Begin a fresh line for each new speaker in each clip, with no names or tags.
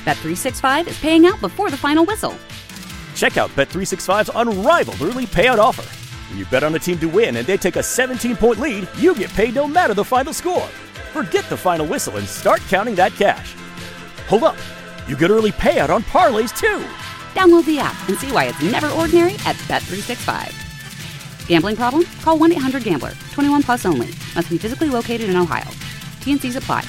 Bet365 is paying out before the final whistle.
Check out Bet365's unrivaled early payout offer. When you bet on a team to win and they take a 17-point lead, you get paid no matter the final score. Forget the final whistle and start counting that cash. Hold up. You get early payout on parlays, too.
Download the app and see why it's never ordinary at Bet365. Gambling problem? Call 1-800-GAMBLER. 21 plus only. Must be physically located in Ohio. T&Cs apply.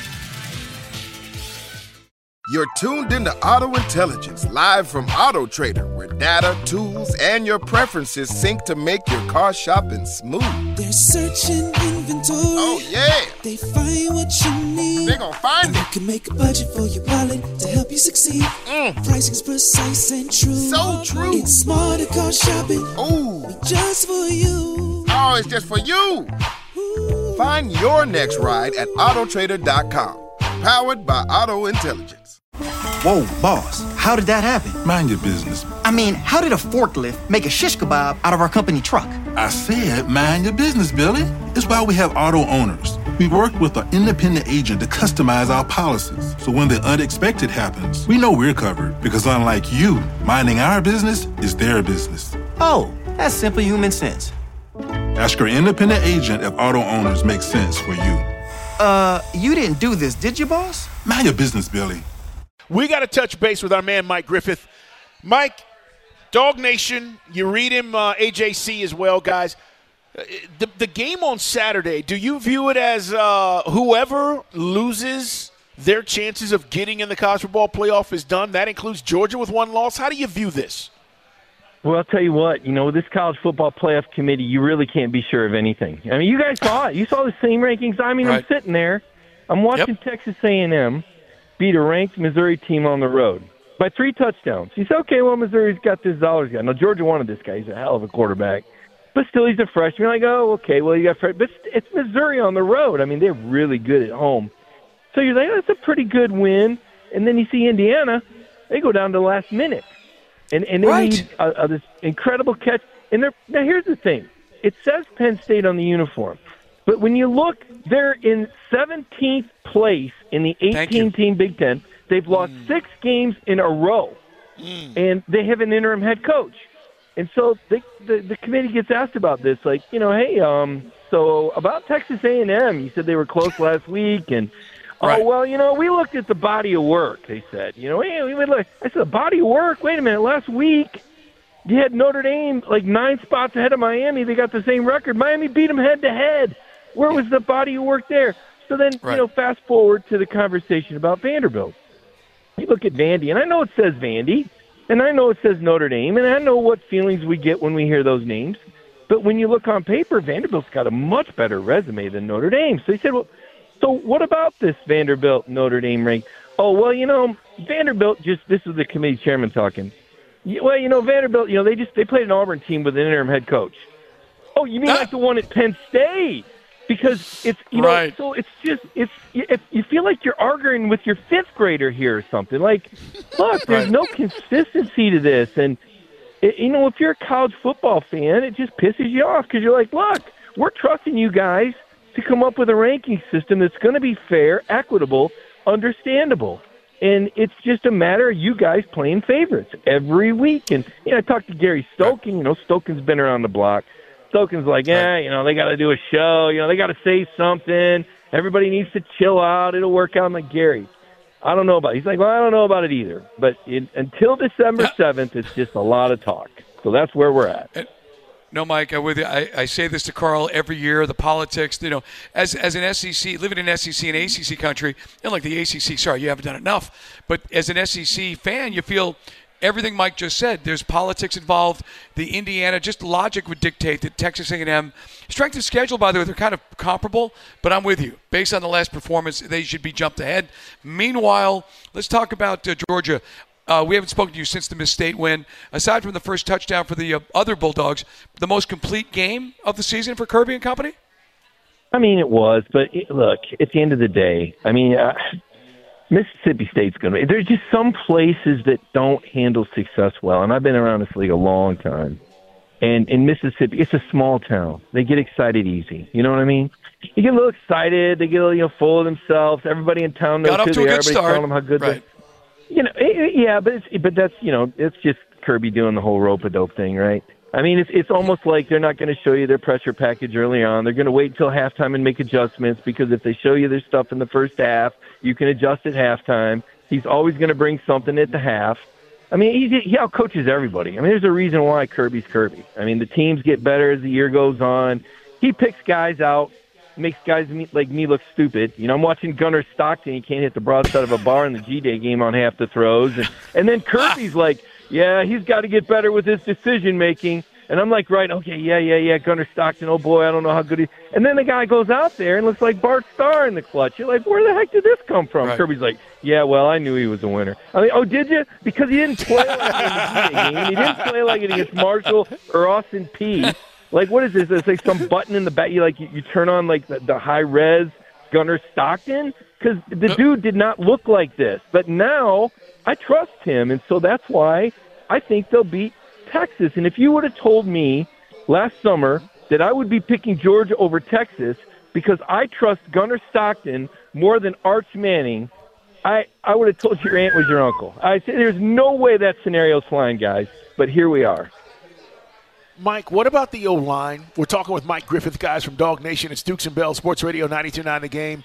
You're tuned into Auto Intelligence, live from Auto Trader, where data, tools, and your preferences sync to make your car shopping smooth.
They're searching inventory.
Oh, yeah.
They find what you need.
They're gonna find it.
You can make a budget for your wallet to help you succeed. Pricing's precise and true.
So true.
It's smarter car shopping.
Ooh.
Just for you.
Oh, it's just for you.
Ooh.
Find your next ride at Autotrader.com. Powered by Auto Intelligence.
Whoa, boss, how did that happen?
Mind your business.
I mean, how did a forklift make a shish kebab out of our company truck?
I said mind your business, Billy. It's why we have auto owners. We work with an independent agent to customize our policies. So when the unexpected happens, we know we're covered. Because unlike you, minding our business is their business.
Oh, that's simple human sense.
Ask your independent agent if auto owners make sense for you.
You didn't do this, did you, boss?
Mind your business, Billy.
We got to touch base with our man, Mike Griffith. Mike, Dog Nation, you read him, AJC as well, guys. The game on Saturday, do you view it as whoever loses their chances of getting in the college football playoff is done? That includes Georgia with one loss. How do you view this?
Well, I'll tell you what, this college football playoff committee, you really can't be sure of anything. I mean, you guys saw it. You saw the same rankings. I mean, right. I'm sitting there. I'm watching Texas A&M beat a ranked Missouri team on the road by 3 touchdowns. You say, okay, well, Missouri's got this Zollers guy. Now, Georgia wanted this guy. He's a hell of a quarterback. But still, he's a freshman. You're like, oh, okay, well, you got – but it's Missouri on the road. I mean, they're really good at home. So you're like, that's a pretty good win. And then you see Indiana. They go down to the last minute. And they need this incredible catch. And now here's the thing. It says Penn State on the uniform. But when you look, they're in 17th place in the 18-team Big Ten. They've lost 6 games in a row. And they have an interim head coach. And so the committee gets asked about this, like, hey, so about Texas A&M, you said they were close last week, and we looked at the body of work, they said. I said, the body of work? Wait a minute, last week you had Notre Dame like 9 spots ahead of Miami. They got the same record. Miami beat them head-to-head. Where was the body of work there? So then, fast forward to the conversation about Vanderbilt. You look at Vandy, and I know it says Vandy, and I know it says Notre Dame, and I know what feelings we get when we hear those names. But when you look on paper, Vanderbilt's got a much better resume than Notre Dame. So he said, well, so what about this Vanderbilt-Notre Dame rank? Oh, well, Vanderbilt this is the committee chairman talking. Well, Vanderbilt, they played an Auburn team with an interim head coach. Oh, you mean like the one at Penn State? Because it's, so it's just, you feel like you're arguing with your 5th grader here or something. Like, look, there's no consistency to this. And, if you're a college football fan, it just pisses you off because you're like, look, we're trusting you guys to come up with a ranking system that's going to be fair, equitable, understandable. And it's just a matter of you guys playing favorites every week. And, I talked to Gary Stoken. Stoken's been around the block. Stoken's like, they got to do a show. They got to say something. Everybody needs to chill out. It'll work out. I'm like, Gary, I don't know about it. He's like, well, I don't know about it either. But until December 7th, it's just a lot of talk. So that's where we're at.
No, Mike, I'm with you. I say this to Carl every year, the politics, as an SEC, living in SEC and ACC country, and like the ACC, sorry, you haven't done enough. But as an SEC fan, you feel everything Mike just said. There's politics involved. The Indiana, just logic would dictate that Texas A&M, strength of schedule, by the way, they're kind of comparable, but I'm with you. Based on the last performance, they should be jumped ahead. Meanwhile, let's talk about Georgia. We haven't spoken to you since the Miss State win. Aside from the first touchdown for the other Bulldogs, the most complete game of the season for Kirby and company?
I mean, it was, but look, at the end of the day, Mississippi State's going to – there's just some places that don't handle success well, and I've been around this league a long time. And in Mississippi, it's a small town. They get excited easy. You know what I mean? You get a little excited. They get a little full of themselves. Everybody in town knows who they are. Everybody's telling them how good they Yeah, but that's it's just Kirby doing the whole rope-a-dope thing, right? I mean, it's almost like they're not going to show you their pressure package early on. They're going to wait until halftime and make adjustments, because if they show you their stuff in the first half, you can adjust at halftime. He's always going to bring something at the half. I mean, he outcoaches everybody. I mean, there's a reason why Kirby's Kirby. I mean, the teams get better as the year goes on. He picks guys out, makes guys like me look stupid. I'm watching Gunnar Stockton. He can't hit the broadside of a bar in the G-Day game on half the throws. And then Kirby's like, yeah, he's got to get better with his decision-making. And I'm like, right, okay, yeah, Gunnar Stockton, oh, boy, I don't know how good he is. And then the guy goes out there and looks like Bart Starr in the clutch. You're like, where the heck did this come from? Right. Kirby's like, yeah, well, I knew he was a winner. I mean, oh, did you? Because he didn't play like it in the G-Day game. He didn't play like it against Marshall or Austin Peay. Like, what is this? It's like some button in the back. You turn on, like, the high-res Gunnar Stockton? Because the dude did not look like this. But now I trust him, and so that's why I think they'll beat Texas. And if you would have told me last summer that I would be picking Georgia over Texas because I trust Gunnar Stockton more than Arch Manning, I would have told you your aunt was your uncle. I said there's no way that scenario's flying, guys, but here we are.
Mike, what about the O-line? We're talking with Mike Griffith, guys, from Dog Nation. It's Dukes and Bell, Sports Radio 92.9 The Game.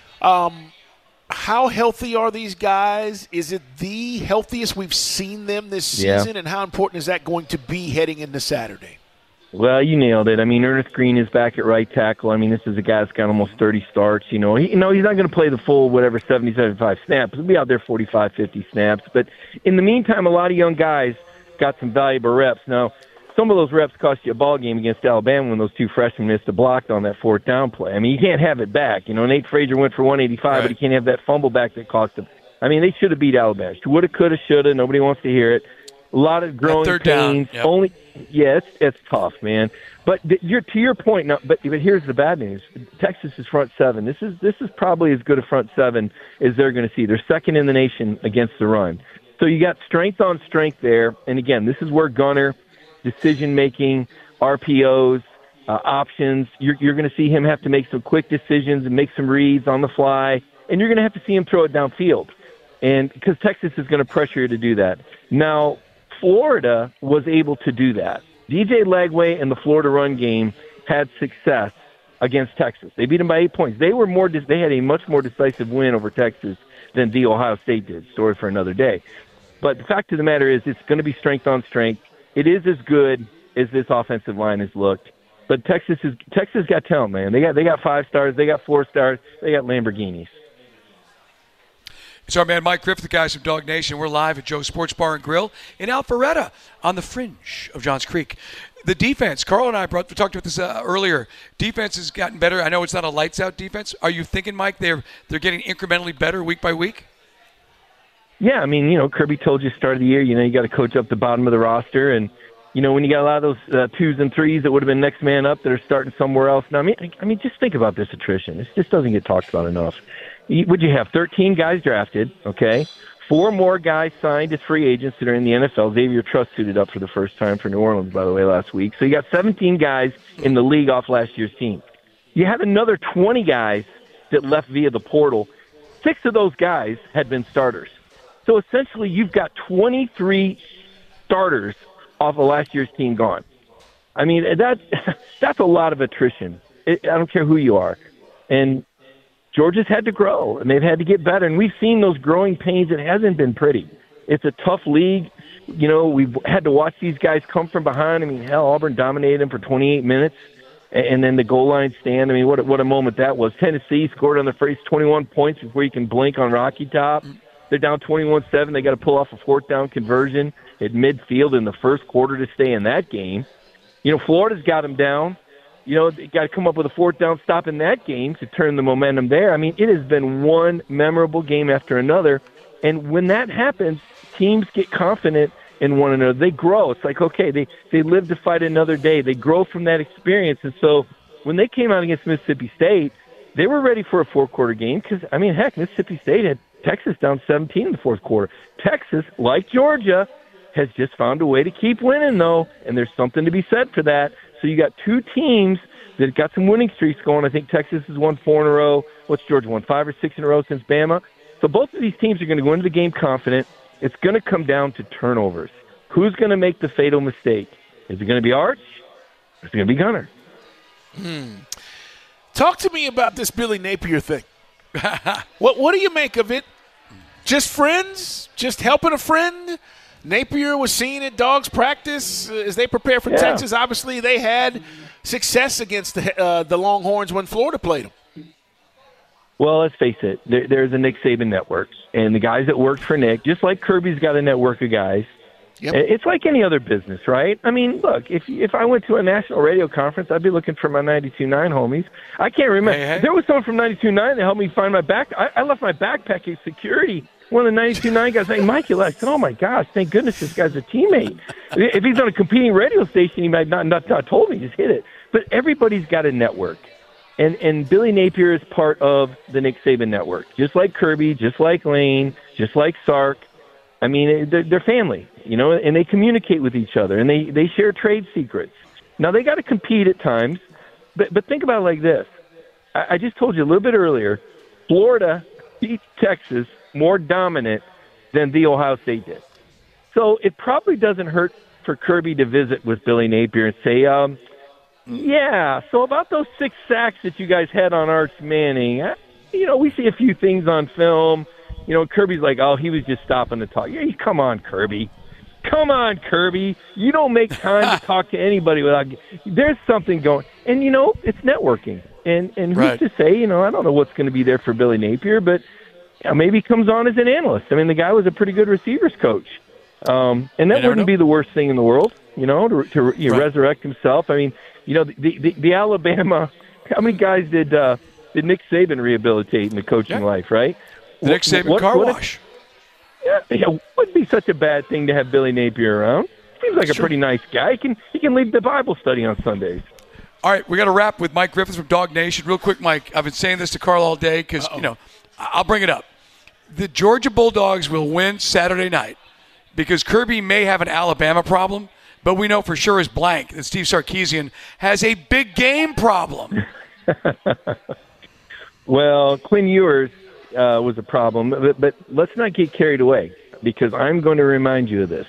How healthy are these guys? Is it the healthiest we've seen them this season? And how important is that going to be heading into Saturday?
Well, you nailed it. I mean, Ernest Green is back at right tackle. I mean, this is a guy that's got almost 30 starts. He's not going to play the full 70, 75 snaps. He'll be out there 45, 50 snaps. But in the meantime, a lot of young guys got some valuable reps. Now, some of those reps cost you a ball game against Alabama when those two freshmen missed a block on that fourth down play. I mean, you can't have it back. Nate Frazier went for 185, but he can't have that fumble back that cost him. I mean, they should have beat Alabama. Woulda, coulda, shoulda. Nobody wants to hear it. A lot of growing pains. It's tough, man. But to your point, now, but here's the bad news. Texas is front seven. This is probably as good a front seven as they're going to see. They're second in the nation against the run. So you got strength on strength there. And again, this is where Gunnar, decision-making, RPOs, options. You're going to see him have to make some quick decisions and make some reads on the fly, and you're going to have to see him throw it downfield. And because Texas is going to pressure you to do that. Now, Florida was able to do that. DJ Lagway and the Florida run game had success against Texas. They beat them by 8 points. They had a much more decisive win over Texas than the Ohio State did. Story for another day. But the fact of the matter is, it's going to be strength on strength. It is as good as this offensive line has looked, but Texas got talent, man. They got 5 stars, they got 4 stars, they got Lamborghinis.
It's our man Mike Griffith, the guys from Dog Nation. We're live at Joe's Sports Bar and Grill in Alpharetta on the fringe of Johns Creek. The defense, Carl and I we talked about this earlier. Defense has gotten better. I know it's not a lights-out defense. Are you thinking, Mike, they're getting incrementally better week by week?
Yeah, I mean, Kirby told you start of the year, you got to coach up the bottom of the roster. And, when you got a lot of those 2s and 3s that would have been next man up that are starting somewhere else. Now, I mean, just think about this attrition. This just doesn't get talked about enough. Would you have 13 guys drafted, okay? 4 more guys signed as free agents that are in the NFL. Xavier Truss suited up for the first time for New Orleans, by the way, last week. So you got 17 guys in the league off last year's team. You have another 20 guys that left via the portal. 6 of those guys had been starters. So essentially, you've got 23 starters off of last year's team gone. I mean, that's a lot of attrition. I don't care who you are. And Georgia's had to grow, and they've had to get better. And we've seen those growing pains. It hasn't been pretty. It's a tough league. We've had to watch these guys come from behind. I mean, hell, Auburn dominated them for 28 minutes. And then the goal line stand. I mean, what a moment that was. Tennessee scored on the first 21 points before you can blink on Rocky Top. They're down 21-7. They got to pull off a 4th down conversion at midfield in the first quarter to stay in that game. Florida's got them down. They got to come up with a 4th down stop in that game to turn the momentum there. I mean, it has been one memorable game after another. And when that happens, teams get confident in one another. They grow. It's like, okay, they live to fight another day. They grow from that experience. And so when they came out against Mississippi State, they were ready for a 4-quarter game because, I mean, heck, Mississippi State had Texas down 17 in the 4th quarter. Texas, like Georgia, has just found a way to keep winning, though, and there's something to be said for that. So you got 2 teams that got some winning streaks going. I think Texas has won 4 in a row. What's Georgia won, 5 or 6 in a row since Bama? So both of these teams are going to go into the game confident. It's going to come down to turnovers. Who's going to make the fatal mistake? Is it going to be Arch or is it going to be Gunner?
Talk to me about this Billy Napier thing. What do you make of it? Just friends? Just helping a friend? Napier was seen at Dogs practice as they prepare for Texas. Obviously, they had success against the Longhorns when Florida played them.
Well, let's face it. There's a Nick Saban network, and the guys that worked for Nick, just like Kirby's got a network of guys, it's like any other business, right? I mean, look, if I went to a national radio conference, I'd be looking for my 92.9 homies. I can't remember. Hey. There was someone from 92.9 that helped me find my I left my backpack at security. One of the 92.9 guys, hey, Mike, I said, oh, my gosh, thank goodness this guy's a teammate. If he's on a competing radio station, he might not told me, just hit it. But everybody's got a network. And Billy Napier is part of the Nick Saban network, just like Kirby, just like Lane, just like Sark. I mean, they're family, and they communicate with each other, and they share trade secrets. Now, they got to compete at times, but think about it like this. I just told you a little bit earlier, Florida beat Texas more dominant than the Ohio State did. So it probably doesn't hurt for Kirby to visit with Billy Napier and say, so about those 6 sacks that you guys had on Arch Manning, we see a few things on film. Kirby's like, oh, he was just stopping to talk. Yeah, come on, Kirby. Come on, Kirby. You don't make time to talk to anybody without – there's something going – and, it's networking. And who's to say, I don't know what's going to be there for Billy Napier, but – maybe he comes on as an analyst. I mean, the guy was a pretty good receivers coach. And that wouldn't be the worst thing in the world, to resurrect himself. I mean, the Alabama, how many guys did Nick Saban rehabilitate in the coaching life, right?
The Nick Saban car wash.
Wouldn't be such a bad thing to have Billy Napier around. Seems like a pretty nice guy. He can lead the Bible study on Sundays.
All right, we got to wrap with Mike Griffith from Dog Nation. Real quick, Mike, I've been saying this to Carl all day because, I'll bring it up. The Georgia Bulldogs will win Saturday night because Kirby may have an Alabama problem, but we know for sure as blank that Steve Sarkisian has a big game problem. Well,
Quinn Ewers was a problem, but let's not get carried away because I'm going to remind you of this.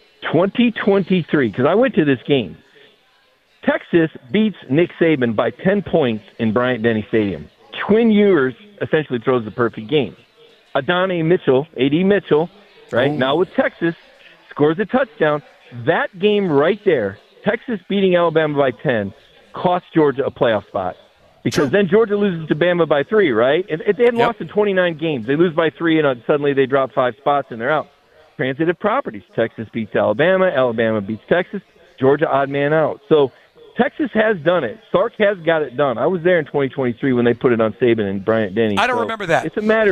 2023, because I went to this game. Texas beats Nick Saban by 10 points in Bryant-Denny Stadium. Quinn Ewers essentially throws the perfect game. Adonai Mitchell, A.D. Mitchell, now with Texas, scores a touchdown. That game right there, Texas beating Alabama by 10, cost Georgia a playoff spot. Because then Georgia loses to Bama by 3, right? And they had lost in 29 games. They lose by 3, and suddenly they drop 5 spots, and they're out. Transitive properties. Texas beats Alabama. Alabama beats Texas. Georgia, odd man out. So Texas has done it. Sark has got it done. I was there in 2023 when they put it on Saban and Bryant-Denny.
I don't remember that.
It's a matter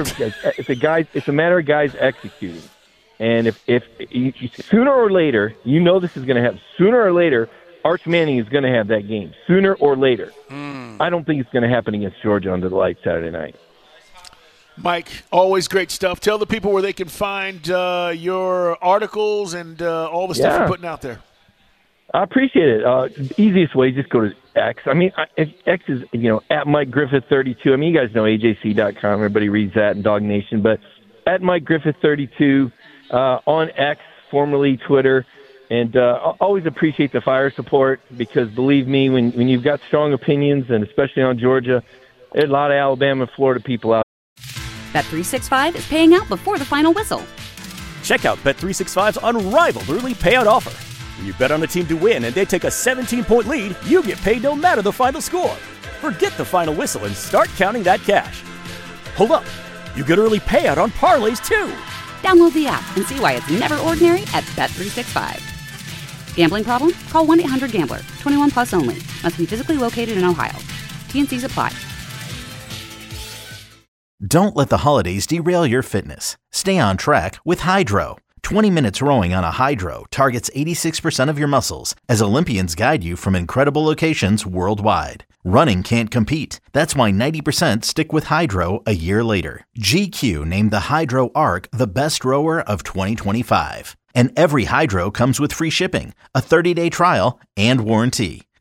of guys executing. And if sooner or later, this is going to happen. Sooner or later, Arch Manning is going to have that game. Sooner or later. I don't think it's going to happen against Georgia under the lights Saturday night.
Mike, always great stuff. Tell the people where they can find your articles and all the stuff you're putting out there.
I appreciate it. Easiest way, just go to X. I mean, X is, at Mike Griffith 32. I mean, you guys know AJC.com. Everybody reads that in Dog Nation. But at Mike Griffith 32 on X, formerly Twitter. And I always appreciate the fire support because, believe me, when you've got strong opinions, and especially on Georgia, there's a lot of Alabama and Florida people out.
Bet365 is paying out before the final whistle.
Check out Bet365's unrivaled early payout offer. When you bet on a team to win and they take a 17-point lead, you get paid no matter the final score. Forget the final whistle and start counting that cash. Hold up. You get early payout on parlays, too.
Download the app and see why it's never ordinary at Bet365. Gambling problem? Call 1-800-GAMBLER. 21 plus only. Must be physically located in Ohio. T&Cs apply.
Don't let the holidays derail your fitness. Stay on track with Hydro. 20 minutes rowing on a Hydro targets 86% of your muscles as Olympians guide you from incredible locations worldwide. Running can't compete. That's why 90% stick with Hydro a year later. GQ named the Hydro Arc the best rower of 2025. And every Hydro comes with free shipping, a 30-day trial, and warranty.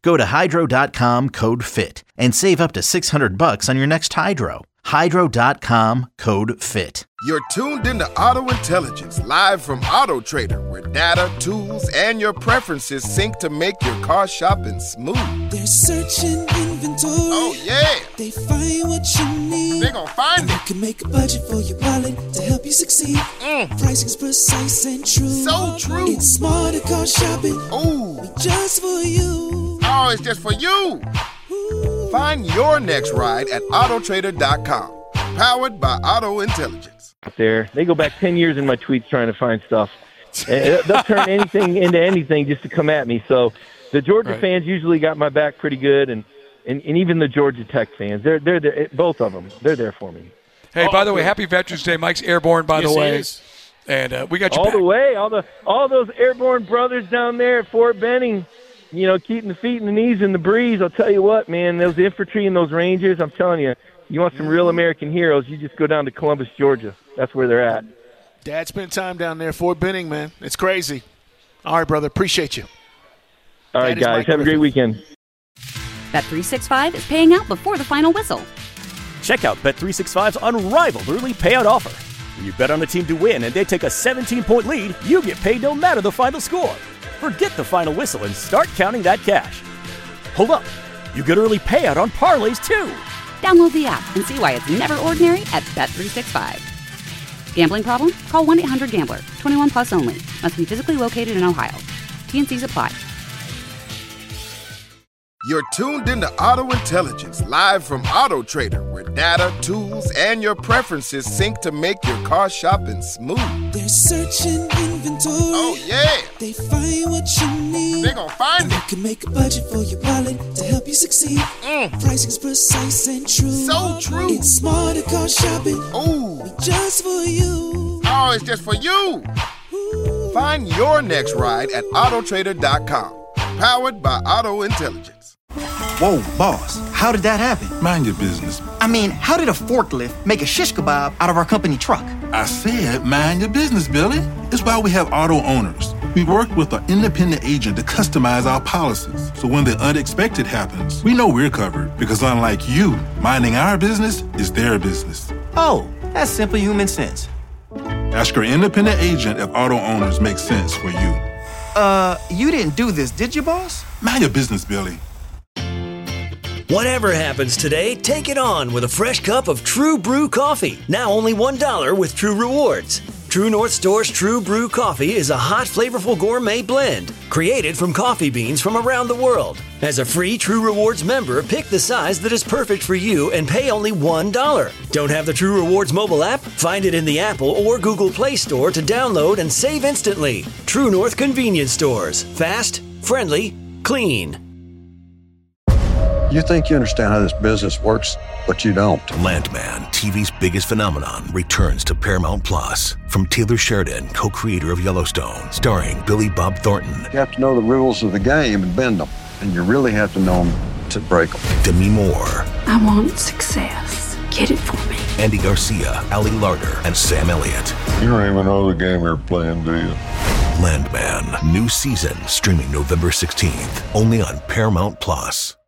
Go to Hydro.com, code FIT, and save up to $600 on your next Hydro. Hydro.com, code FIT.
You're tuned into Auto Intelligence, live from Auto Trader, where data, tools, and your preferences sync to make your car shopping smooth.
They're searching inventory.
Oh, yeah.
They find what you need.
They're gonna find it.
You can make a budget for your wallet to help you succeed. Pricing's precise and true.
So true.
It's smarter car shopping.
Ooh.
Just for you.
Oh, it's just for you. Find your next ride at Autotrader.com. Powered by Auto Intelligence.
There, they go back 10 years in my tweets trying to find stuff. They'll turn anything into anything just to come at me. So the Georgia fans usually got my back pretty good, and even the Georgia Tech fans, they're there, both of them. They're there for me.
Hey, by the way, happy Veterans Day. Mike's airborne, by the way.
He is.
And we got you
all
back.
The way. All those airborne brothers down there at Fort Benning, you know, keeping the feet and the knees in the breeze. I'll tell you what, man, those infantry and those Rangers, I'm telling you, you want some real American heroes, you just go down to Columbus, Georgia. That's where they're at.
Dad spent time down there, Fort Benning, man. It's crazy. All right, brother. Appreciate you.
All right, guys. Have a great weekend.
Bet365 is paying out before the final whistle.
Check out Bet365's unrivaled early payout offer. When you bet on a team to win and they take a 17-point lead, you get paid no matter the final score. Forget the final whistle and start counting that cash. Hold up. You get early payout on parlays, too.
Download the app and see why it's never ordinary at Bet365. Gambling problem? Call 1-800-GAMBLER. 21 plus only. Must be physically located in Ohio. T&Cs apply.
You're tuned into Auto Intelligence, live from Auto Trader, where data, tools, and your preferences sync to make your car shopping smooth.
They're searching inventory.
Oh, yeah.
They find what you need.
They're gonna find it.
You can make a budget for your wallet to help you succeed. Pricing's precise and true.
So true.
It's smarter car shopping.
Ooh.
Just for you.
Oh, it's just for you. Find your next ride at Autotrader.com. Powered by Auto Intelligence.
Whoa, boss, how did that happen?
Mind your business.
I mean, how did a forklift make a shish kebab out of our company truck?
I said mind your business, Billy. It's why we have auto owners. We work with an independent agent to customize our policies. So when the unexpected happens, we know we're covered. Because unlike you, minding our business is their business.
Oh, that's simple human sense.
Ask your independent agent if auto owners make sense for you.
You didn't do this, did you, boss?
Mind your business, Billy.
Whatever happens today, take it on with a fresh cup of True Brew coffee. Now only $1 with True Rewards. True North Store's True Brew coffee is a hot, flavorful gourmet blend created from coffee beans from around the world. As a free True Rewards member, pick the size that is perfect for you and pay only $1. Don't have the True Rewards mobile app? Find it in the Apple or Google Play Store to download and save instantly. True North Convenience Stores. Fast, friendly, clean.
You think you understand how this business works, but you don't.
Landman, TV's biggest phenomenon, returns to Paramount Plus. From Taylor Sheridan, co-creator of Yellowstone, starring Billy Bob Thornton.
You have to know the rules of the game and bend them, and you really have to know them to break them.
Demi Moore.
I want success. Get it for me.
Andy Garcia, Ali Larter, and Sam Elliott.
You don't even know the game you're playing, do you?
Landman, new season, streaming November 16th, only on Paramount Plus.